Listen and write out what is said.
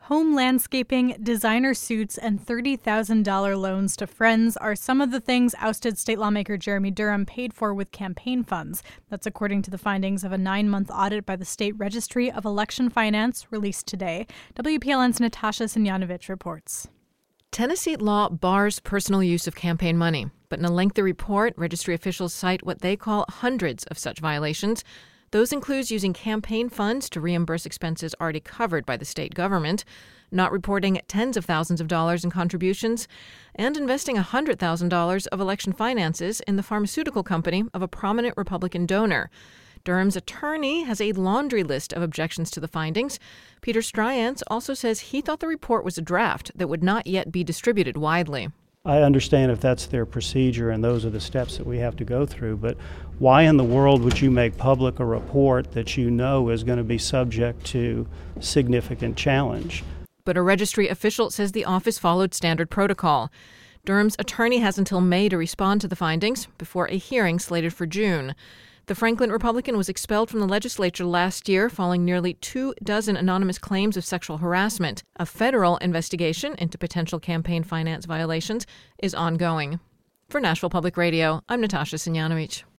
Home landscaping, designer suits, and $30,000 loans to friends are some of the things ousted state lawmaker Jeremy Durham paid for with campaign funds. That's according to the findings of a 9-month audit by the State Registry of Election Finance released today. WPLN's Natasha Sinyanovich reports. Tennessee law bars personal use of campaign money, but in a lengthy report, registry officials cite what they call hundreds of such violations. Those include using campaign funds to reimburse expenses already covered by the state government, not reporting tens of thousands of dollars in contributions, and investing $100,000 of election finances in the pharmaceutical company of a prominent Republican donor. Durham's attorney has a laundry list of objections to the findings. Peter Stryance also says he thought the report was a draft that would not yet be distributed widely. I understand if that's their procedure and those are the steps that we have to go through, but why in the world would you make public a report that you know is going to be subject to significant challenge? But a registry official says the office followed standard protocol. Durham's attorney has until May to respond to the findings before a hearing slated for June. The Franklin Republican was expelled from the legislature last year following nearly 24 anonymous claims of sexual harassment. A federal investigation into potential campaign finance violations is ongoing. For Nashville Public Radio, I'm Natasha Sinyanovich.